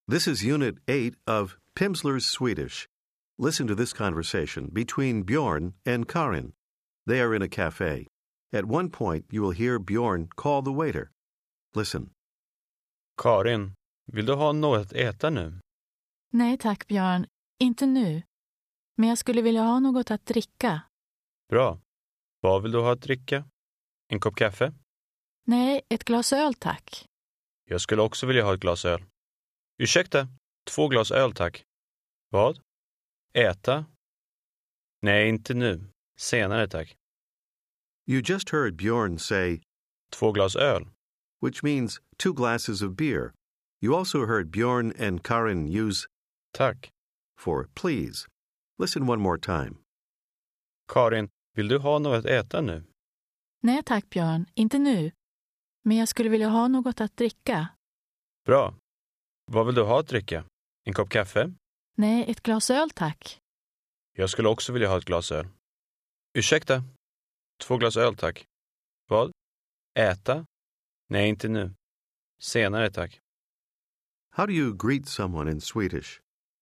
This is Unit 8 of Pimsleur's Swedish. Listen to this conversation between Bjorn and Karin. They are in a cafe. At one point, you will hear Bjorn call the waiter. Listen. Karin, vill du ha något att äta nu? Nej tack Björn, inte nu. Men jag skulle vilja ha något att dricka. Bra. Vad vill du ha att dricka? En kopp kaffe? Nej, ett glas öl tack. Jag skulle också vilja ha ett glas öl. Ursäkta, 2 glas öl tack. Vad? Äta? Nej, inte nu. Senare tack. You just heard Bjorn say, 2 glas öl. which means 2 glasses of beer. You also heard Bjorn and Karin use Tack. for please. Listen one more time. Karin, vill du ha något att äta nu? Nej tack Björn, inte nu. Men jag skulle vilja ha något att dricka. Bra. Vad vill du ha att dricka? En kopp kaffe? Nej, ett glas öl tack. Jag skulle också vilja ha ett glas öl. Ursäkta, 2 glas öl tack. Vad? Äta? Nej, inte nu. Senare tack. How do you greet someone in Swedish?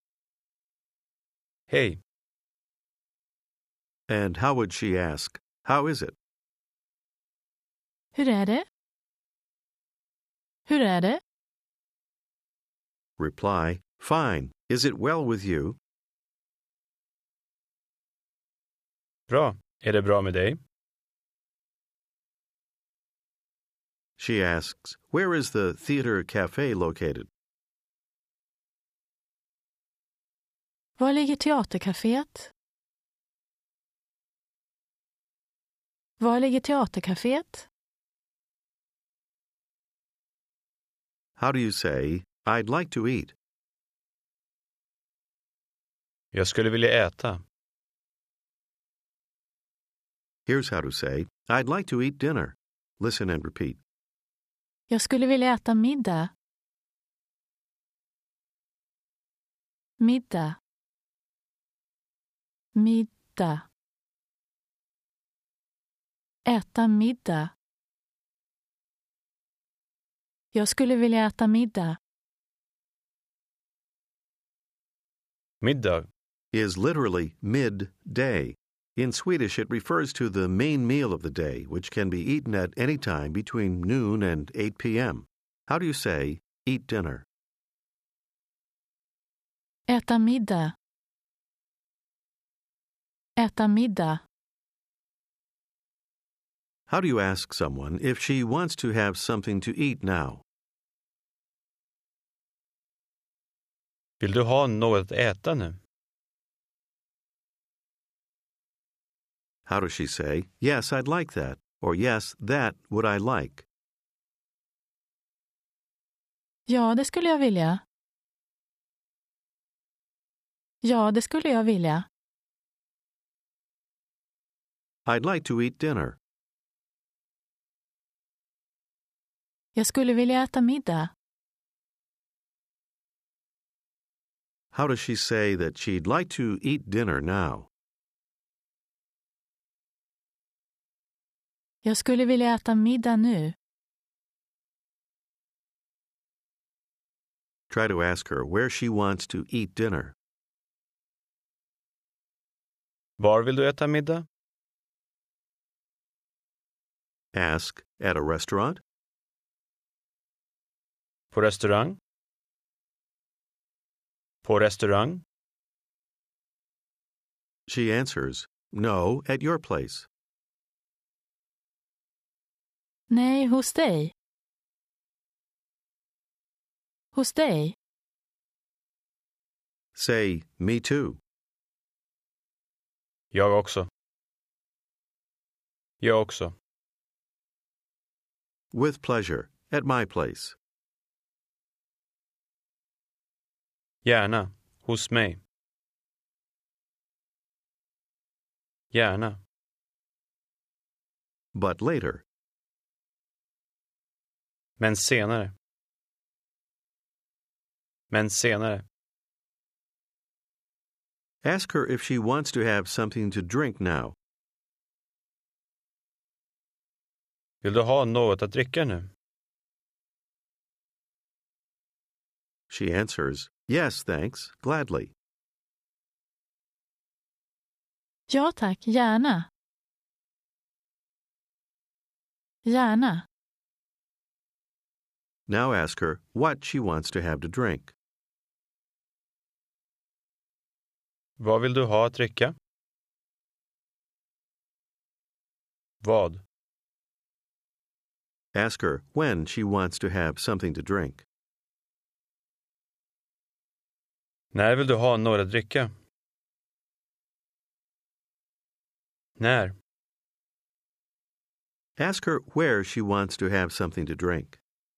Hej. And how would she ask, how is it? Hur är det? Hur är det? Reply, fine. Is it well with you? Bra. Är det bra med dig? She asks, where is the theater cafe located? Var ligger teatercaféet? Var ligger teatercaféet? How do you say, I'd like to eat? Jag skulle vilja äta. Here's how to say, I'd like to eat dinner. Listen and repeat. Jag skulle vilja äta middag. Middag. Middag. Äta middag. Jag skulle vilja äta middag. Middag. Is literally midday. In Swedish, it refers to the main meal of the day, which can be eaten at any time between noon and 8 p.m. How do you say, eat dinner? Äta middag. Äta middag. How do you ask someone if she wants to have something to eat now? Vill du ha något att äta nu? How does she say, yes, I'd like that, or yes, that would I like? Ja, det skulle jag vilja. Ja, det skulle jag vilja. I'd like to eat dinner. Jag skulle vilja äta middag. How does she say that she'd like to eat dinner now? Jag skulle vilja äta middag nu. Try to ask her where she wants to eat dinner. Var vill du äta middag? Ask, at a restaurant? På restaurang? På restaurang? She answers, no, at your place. Nej, hos dig. Hos dig. Say, me too. Jag också. Jag också. With pleasure, at my place. Gärna. Hos mig. Gärna. But later. Men senare. Men senare. Ask her if she wants to have something to drink now. Vill du ha något att dricka nu? She answers, "Yes, thanks, gladly." Ja tack, gärna. Gärna. Now ask her what she wants to have to drink. Vad vill du ha att dricka? Vad? Ask her when she wants to have something to drink. När vill du ha något att dricka? När? Ask her where she wants to have something to drink.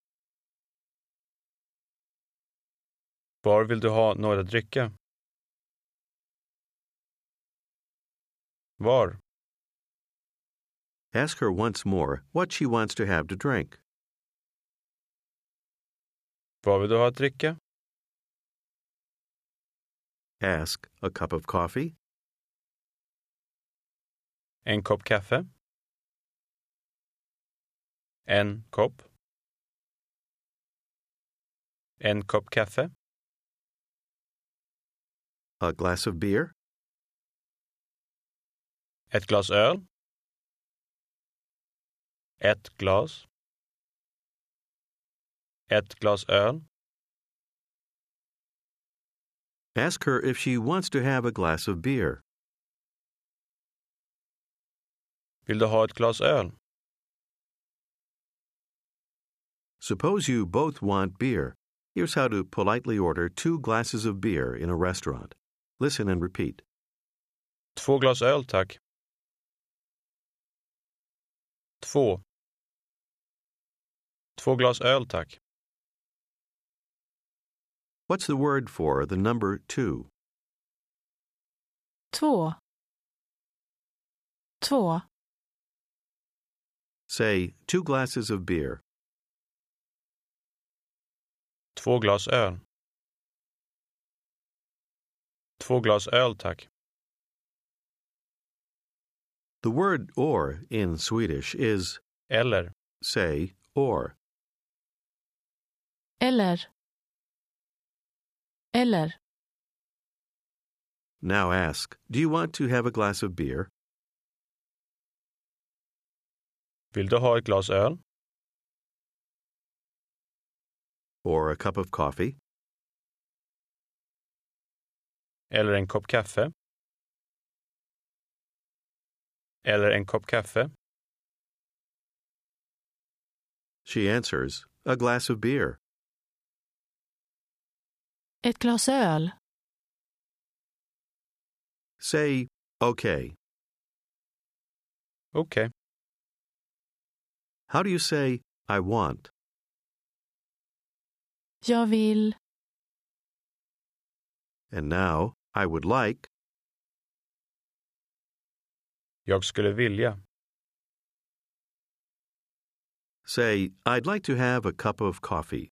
Var vill du ha något att dricka? Var? Ask her once more what she wants to have to drink. Vad vill du ha att dricka? Ask, a cup of coffee? En kopp kaffe? En kopp? En kopp kaffe? A glass of beer? Ett glas öl? Ett glas? Ett glas öl? Ask her if she wants to have a glass of beer. Vill du ha ett glas öl? Suppose you both want beer. Here's how to politely order 2 glasses of beer in a restaurant. Listen and repeat. 2 glas öl, tack. 2. 2 glas öl, tack. What's the word for the number 2? 2. 2. Say 2 glasses of beer. 2 glas öl. 2 glas öl, tack. The word or in Swedish is Eller. say or. Eller. Eller. Now ask, do you want to have a glass of beer? Vill du ha ett glas öl? Or a cup of coffee? Eller en kopp kaffe? Eller en kopp kaffe? She answers, a glass of beer. Ett glas öl. Say, okay. Okej. How do you say, I want? Jag vill. And now, I would like. Jag skulle vilja. Say, I'd like to have a cup of coffee.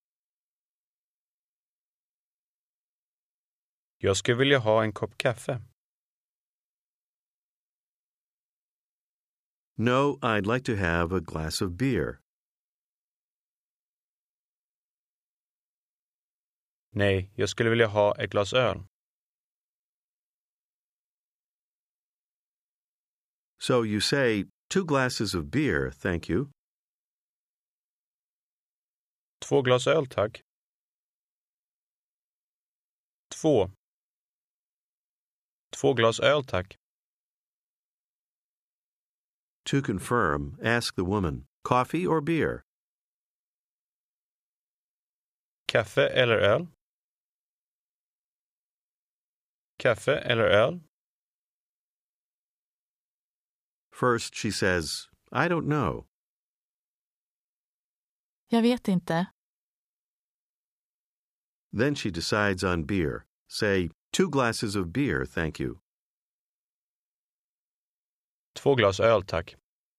Jag skulle vilja ha en kopp kaffe. No, I'd like to have a glass of beer. Nej, jag skulle vilja ha ett glas öl. So you say, 2 glasses of beer, thank you. 2 glas öl, tack. 2. 2 glas öl, tack. To confirm, ask the woman, coffee or beer? Kaffe eller öl? Kaffe eller öl? First, she says, I don't know. Jag vet inte. Then she decides on beer. Say, 2 glasses of beer, thank you. 2 glas öl, tack.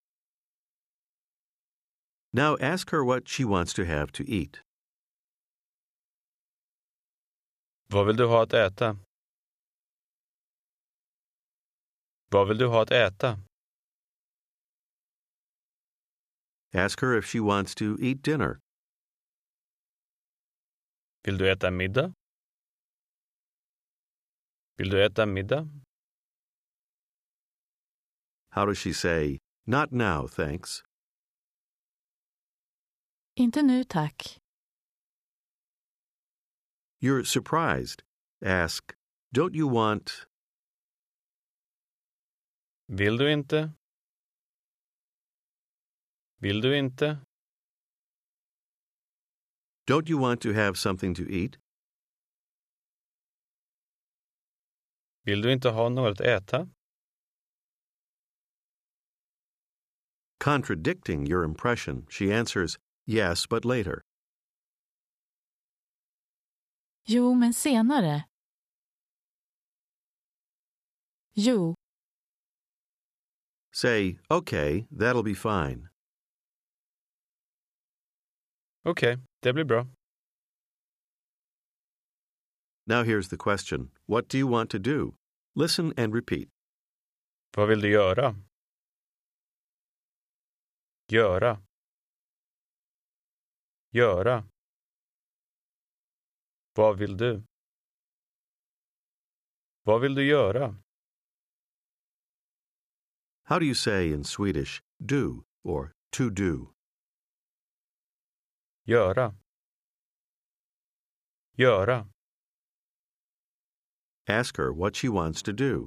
Now ask her what she wants to have to eat. Vad vill du ha att äta? Vad vill du ha att äta? Ask her if she wants to eat dinner. Vill du äta middag? Vill du äta middag? How does she say, not now, thanks? Inte nu, tack. You're surprised. Ask, don't you want... Vill du inte? Vill du inte? Don't you want to have something to eat? Vill du inte ha något att äta? Contradicting your impression, she answers, yes, but later. Jo, men senare. Jo, Say, okay, that'll be fine. Okej, det blir bra. Now here's the question. What do you want to do? Listen and repeat. Vad vill du göra? Göra. Göra. Vad vill du? Vad vill du göra? How do you say in Swedish, do or to do? Göra. Göra. Ask her what she wants to do.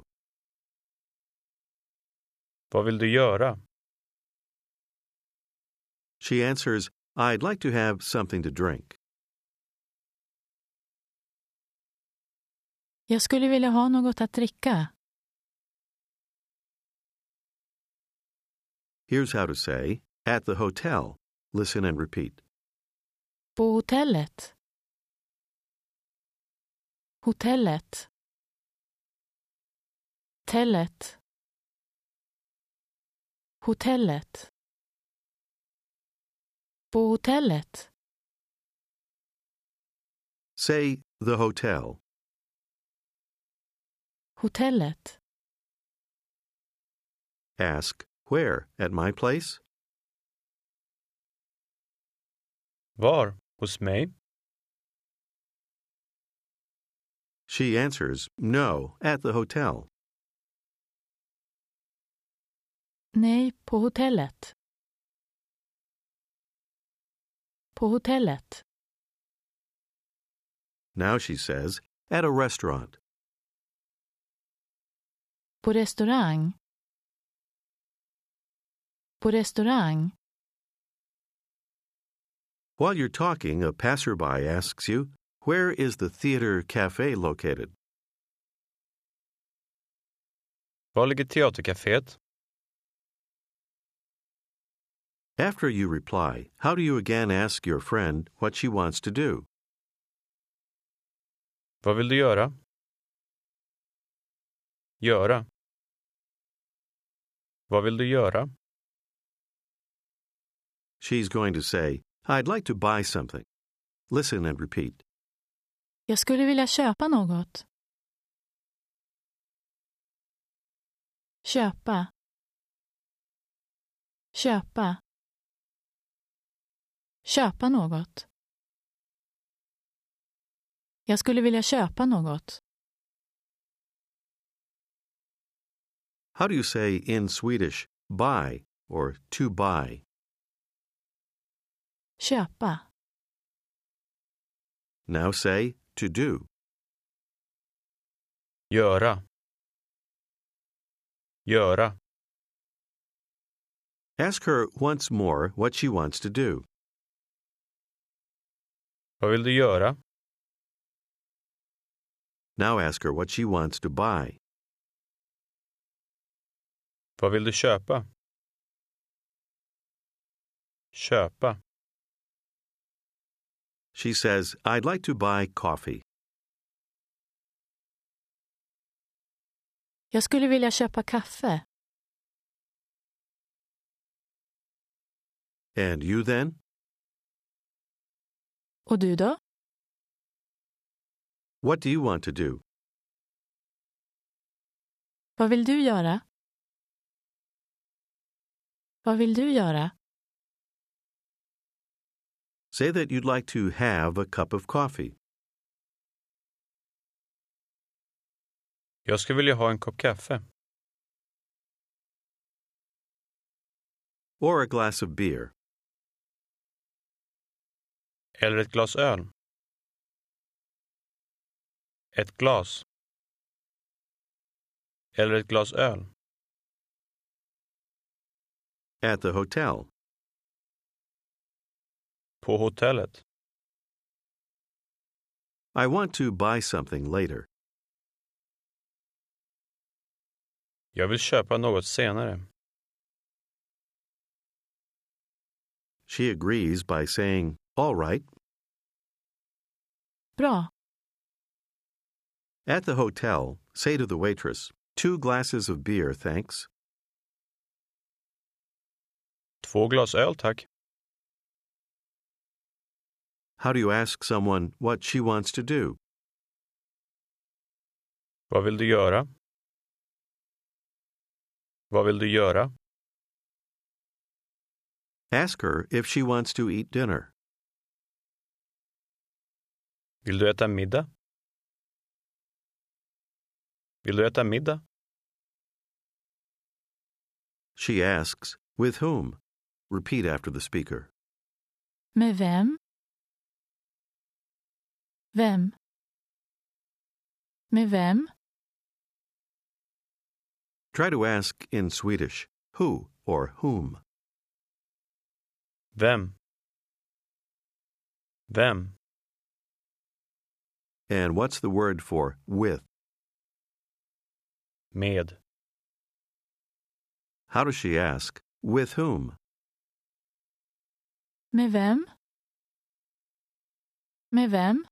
Vad vill du göra? She answers, I'd like to have something to drink. jag skulle vilja ha något att dricka. Here's how to say, at the hotel. Listen and repeat. På hotellet. Hotellet. Hotellet. Hotellet. På hotellet. Say the hotel. Hotellet. Ask, where? At my place? Var? Hos mig? She answers, no, at the hotel. Nej, på hotellet. På hotellet. Now she says, at a restaurant. På restaurang. På restaurang. While you're talking, a passerby asks you, where is the theater cafe located? Var ligger teatercaféet? After you reply, how do you again ask your friend what she wants to do? Vad vill du göra? Göra. Vad vill du göra? She's going to say, I'd like to buy something. Listen and repeat. Jag skulle vilja köpa något. Köpa. Köpa. Köpa något. Jag skulle vilja köpa något. How do you say in Swedish, buy or to buy? Köpa. Now say to do. Göra. Göra. Ask her once more what she wants to do. Vad vill du göra? Now ask her what she wants to buy. Vad vill du köpa? Köpa. She says, I'd like to buy coffee. Jag skulle vilja köpa kaffe. And you then? Och du då? What do you want to do? Vad vill du göra? Vad vill du göra? Say that you'd like to have a cup of coffee. Jag skulle vilja ha en kopp kaffe. Or a glass of beer. Eller ett glas öl. Ett glas. Eller ett glas öl. At the hotel. På hotellet. I want to buy something later. Jag vill köpa något senare. She agrees by saying, all right. Bra. At the hotel, say to the waitress, 2 glasses of beer, thanks. 2 glas öl, tack. How do you ask someone what she wants to do? Vad vill du göra? Vad vill du göra? Ask her if she wants to eat dinner. Vill du äta middag? Vill du äta middag? She asks, with whom? Repeat after the speaker. Med vem? Vem? Med vem? Try to ask in Swedish, who or whom. Vem? Vem? And what's the word for with? Med. How does she ask, with whom? Med vem? Med vem?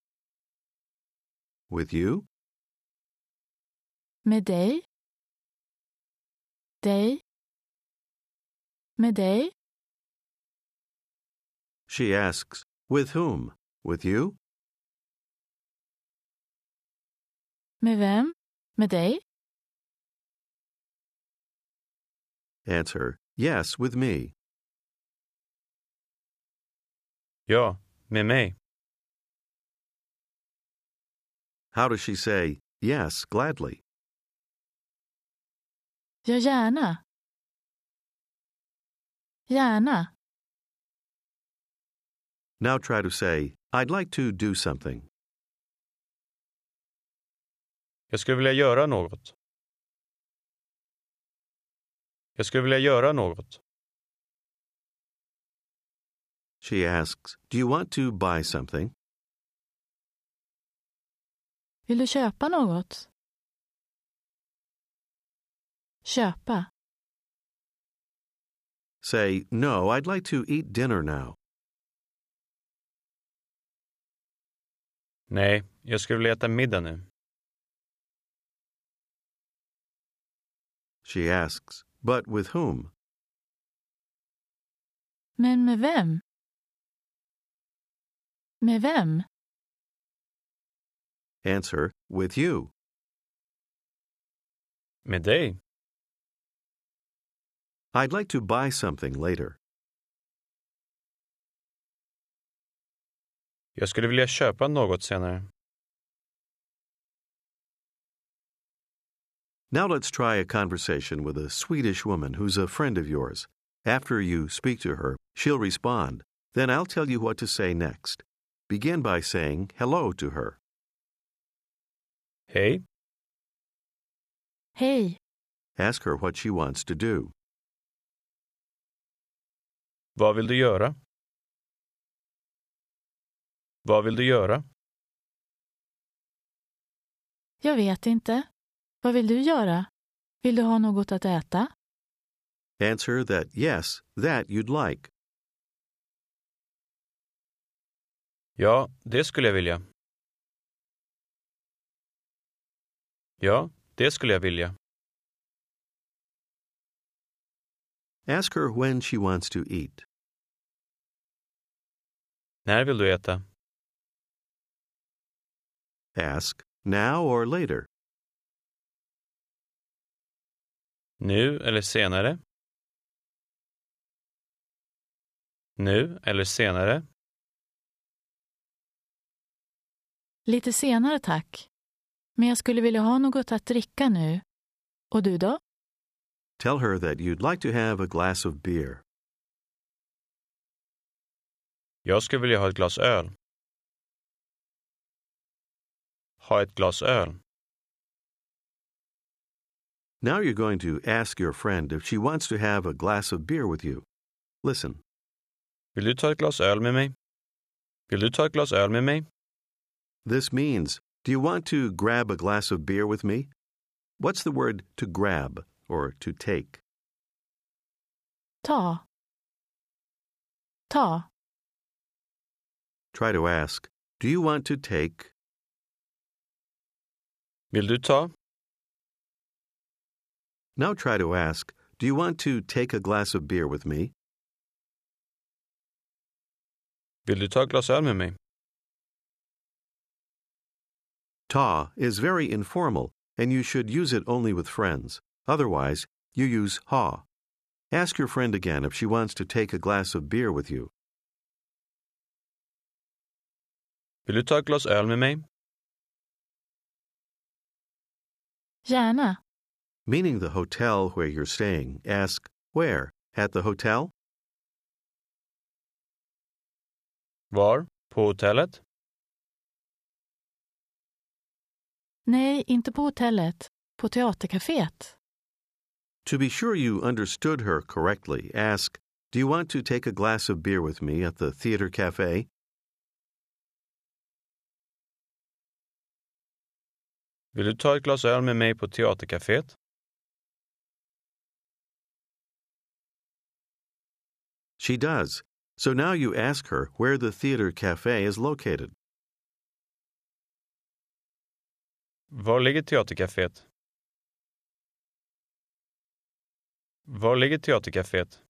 With you? Med dig? Dig? Med dig? She asks, with whom? With you? Med vem? Med dig? Answer, yes, with me. Ja, med mig. How does she say, yes, gladly? Ja, gärna. Gärna. Now try to say, I'd like to do something. Jag skulle vilja göra något. Jag skulle vilja göra något. She asks, do you want to buy something? Vill du köpa något? Köpa. Say, no, I'd like to eat dinner now. Nej, jag skulle vilja äta middag nu. She asks, but with whom? Men med vem? Med vem? Answer, with you. Med dig. I'd like to buy something later. Jag skulle vilja köpa något senare. Now let's try a conversation with a Swedish woman who's a friend of yours. After you speak to her, she'll respond. Then I'll tell you what to say next. Begin by saying hello to her. Hej. Hej. Ask her what she wants to do. Vad vill du göra? Vad vill du göra? Jag vet inte. Vad vill du göra? Vill du ha något att äta? Answer that yes, that you'd like. Ja, det skulle jag vilja. Ja, det skulle jag vilja. Ask her when she wants to eat. När vill du äta? Ask now or later. Nu eller senare? Nu eller senare? Lite senare, tack. Men jag skulle vilja ha något att dricka nu. Och du då? Tell her that you'd like to have a glass of beer. Jag skulle vilja ha ett glas öl. Ha ett glas öl. Now you're going to ask your friend if she wants to have a glass of beer with you. Listen. Vill du ta ett glas öl med mig? Vill du ta ett glas öl med mig? This means, do you want to grab a glass of beer with me? What's the word to grab or to take? Ta. Ta. Try to ask, do you want to take? Vill du ta? Now try to ask, do you want to take a glass of beer with me? Vill du ta ett glas öl med mig? Ta is very informal, and you should use it only with friends. Otherwise, you use ha. Ask your friend again if she wants to take a glass of beer with you. Vill du ta ett glas öl med mig? Gärna. Meaning the hotel where you're staying, ask, where? At the hotel? Var? På hotellet? Nej, inte på hotellet. På teatercaféet. To be sure you understood her correctly, ask, do you want to take a glass of beer with me at the theater cafe? Vill du ta ett glas öl med mig på teatercaféet? She does. So now you ask her where the theater cafe is located. Var ligger teatercaféet? Var ligger teatercaféet?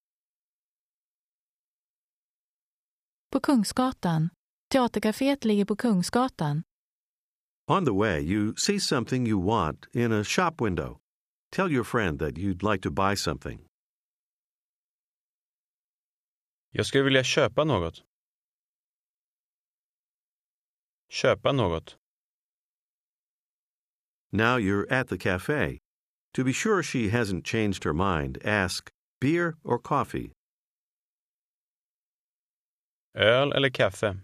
På Kungsgatan. Teatercaféet ligger på Kungsgatan. On the way, you see something you want in a shop window. Tell your friend that you'd like to buy something. Jag skulle vilja köpa något. Köpa något. Now you're at the cafe. To be sure she hasn't changed her mind, ask, beer or coffee? Öl eller kaffe?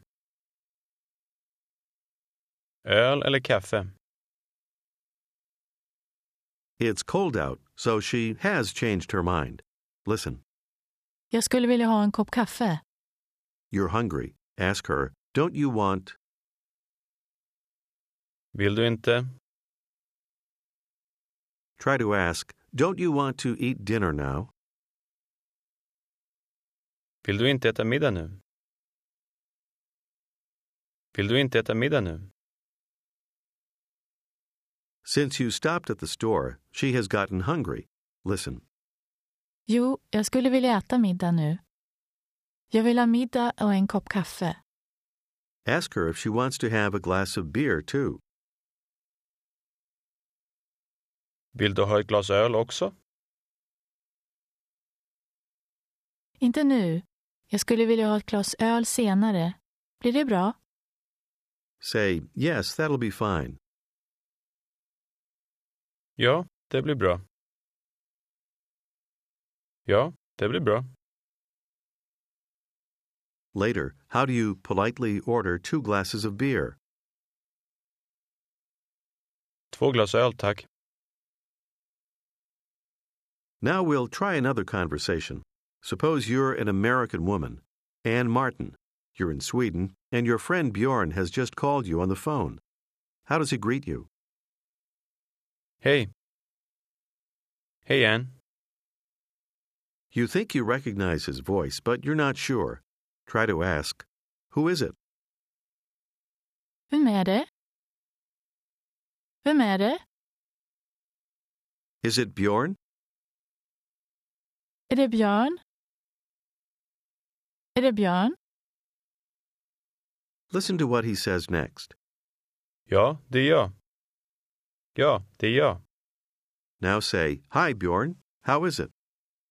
Öl eller kaffe? It's cold out, so she has changed her mind. Listen. Jag skulle vilja ha en kopp kaffe. You're hungry. Ask her, don't you want? Vill du inte? Try to ask, don't you want to eat dinner now? Vill du inte äta middag nu? Vill du inte äta middag nu? Since you stopped at the store, she has gotten hungry. Listen. Jo, jag skulle vilja äta middag nu. Jag vill ha middag och en kopp kaffe. Ask her if she wants to have a glass of beer too. Vill du ha ett glas öl också? Inte nu. Jag skulle vilja ha ett glas öl senare. Blir det bra? Say, yes, that'll be fine. Ja, det blir bra. Ja, det blir bra. Later, how do you politely order 2 glasses of beer? 2 glas öl, tack. Now we'll try another conversation. Suppose you're an American woman, Ann Martin. You're in Sweden, and your friend Bjorn has just called you on the phone. How does he greet you? Hej. Hej, Ann. You think you recognize his voice, but you're not sure. Try to ask, who is it? Vem är det? Vem är det? Is it Bjorn? Är det Björn? Är det Björn? Listen to what he says next. Ja, det är jag. Ja, det är jag. Now say, hi Bjorn, how is it?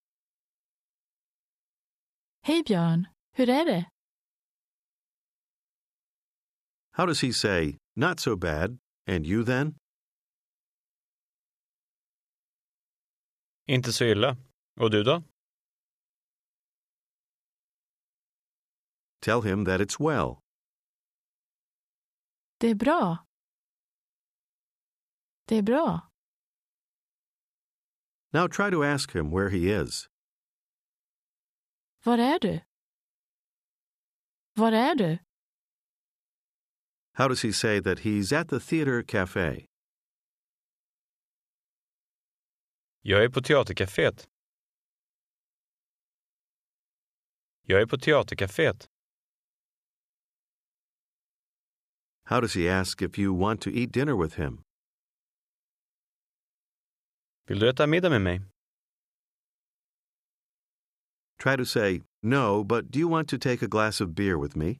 Hej Björn, hur är det? How does he say, not so bad, and you then? Inte så illa. Och du då? Tell him that it's well. Det är bra. Det är bra. Now try to ask him where he is. Var är du? Var är du? How does he say that he's at the theater cafe? Jag är på teatercaféet. Jag är på teatercaféet. How does he ask if you want to eat dinner with him? Vill du äta middag med mig? Try to say, no, but do you want to take a glass of beer with me?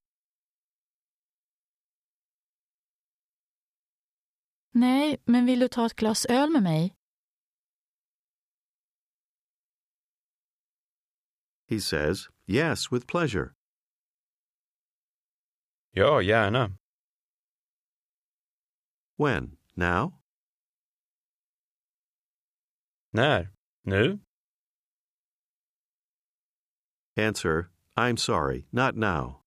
Nej, men vill du ta ett glas öl med mig? He says, yes, with pleasure. Ja, gärna. When? Now? När? Nu? Answer, I'm sorry, not now.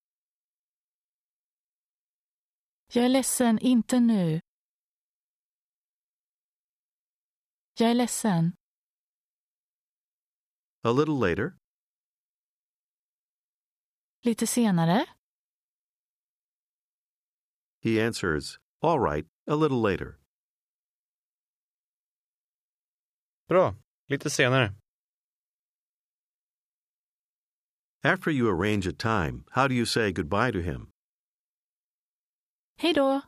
Jag är ledsen, inte nu. Jag är ledsen. A little later? Lite senare? He answers, all right, a little later. Bra, lite senare. After you arrange a time, how do you say goodbye to him? Hej då.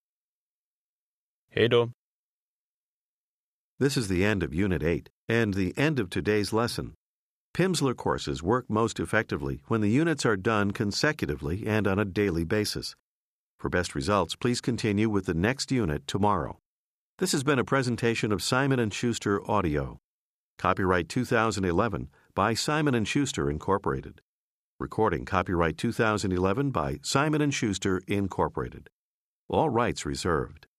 Hej då. This is the end of Unit 8 and the end of today's lesson. Pimsleur courses work most effectively when the units are done consecutively and on a daily basis. For best results, please continue with the next unit tomorrow. This has been a presentation of Simon & Schuster Audio. Copyright 2011 by Simon & Schuster, Incorporated. Recording copyright 2011 by Simon & Schuster, Incorporated. All rights reserved.